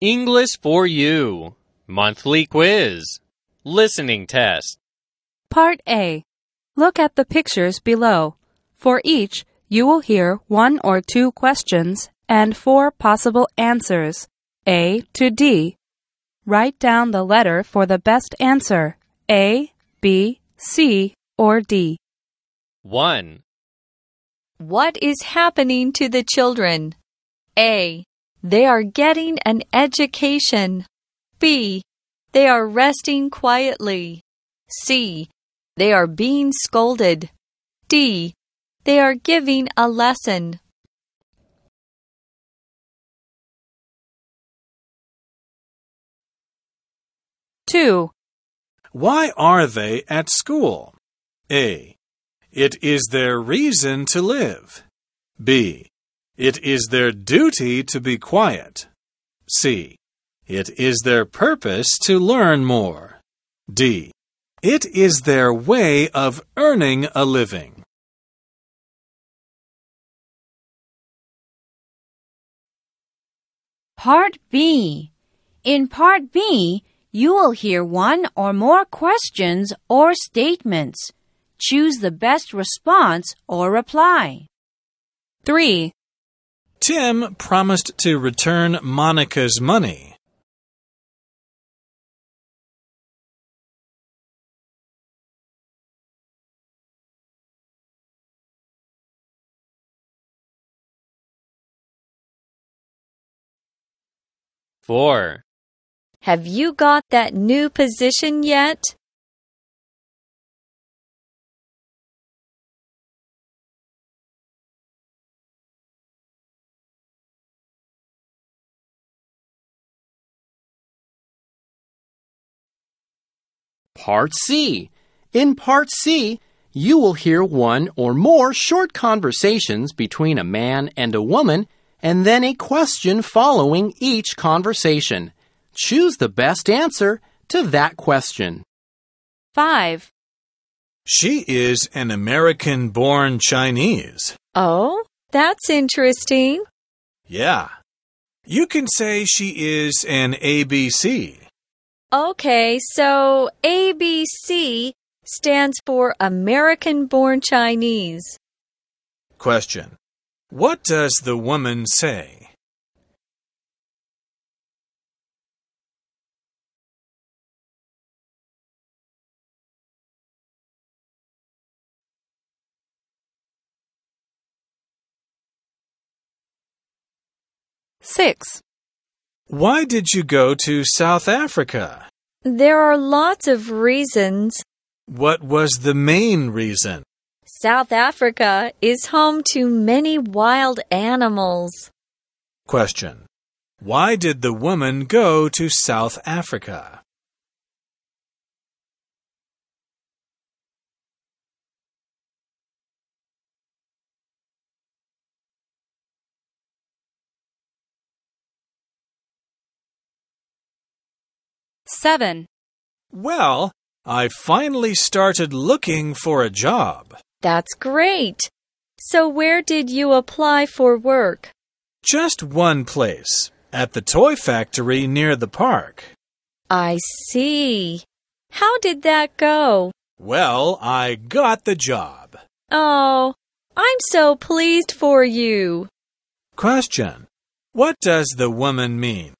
English for You. Monthly quiz. Listening test. Part A. Look at the pictures below. For each, you will hear 1 or 2 questions and 4 possible answers, A to D. Write down the letter for the best answer, A, B, C, or D. 1. What is happening to the children? A. They are getting an education. B. They are resting quietly. C. They are being scolded. D. They are giving a lesson. Two. Why are they at school? A. It is their reason to live. B. It is their duty to be quiet. C. It is their purpose to learn more. D. It is their way of earning a living. Part B. In Part B, you will hear 1 or more questions or statements. Choose the best response or reply. 3. Tim promised to return Monica's money. Four. Have you got that new position yet? Part C. In Part C, you will hear 1 or more short conversations between a man and a woman, and then a question following each conversation. Choose the best answer to that question. 5. She is an American-born Chinese. Oh, that's interesting. Yeah. You can say she is an ABC. Okay, so ABC stands for American-born Chinese. Question. What does the woman say? Six. Why did you go to South Africa? There are lots of reasons. What was the main reason? South Africa is home to many wild animals. Question. Why did the woman go to South Africa? Seven. Well, I finally started looking for a job. That's great. So where did you apply for work? Just one place, at the toy factory near the park. I see. How did that go? Well, I got the job. Oh, I'm so pleased for you. Question. What does the woman mean?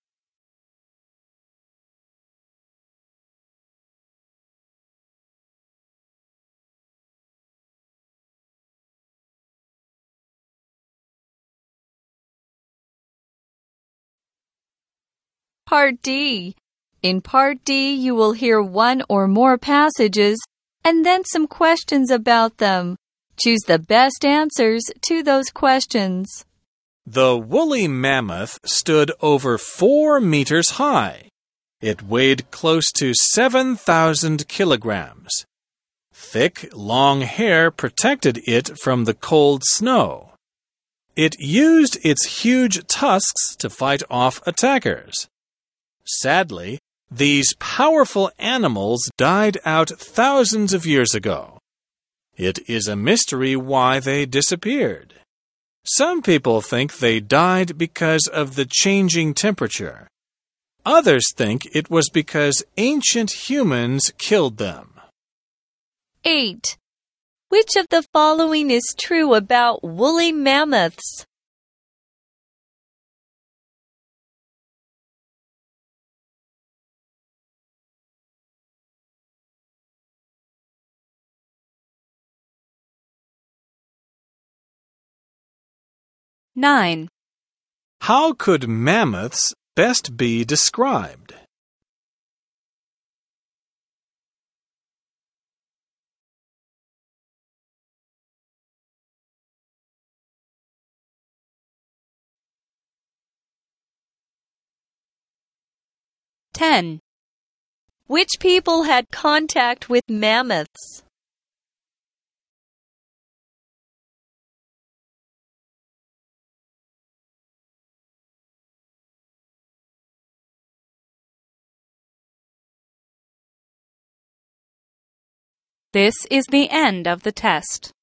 Part D. In Part D, you will hear 1 or more passages and then some questions about them. Choose the best answers to those questions. The woolly mammoth stood over 4 meters high. It weighed close to 7,000 kilograms. Thick, long hair protected it from the cold snow. It used its huge tusks to fight off attackers. Sadly, these powerful animals died out thousands of years ago. It is a mystery why they disappeared. Some people think they died because of the changing temperature. Others think it was because ancient humans killed them. 8. Which of the following is true about woolly mammoths? Nine. How could mammoths best be described? Ten. Which people had contact with mammoths? This is the end of the test.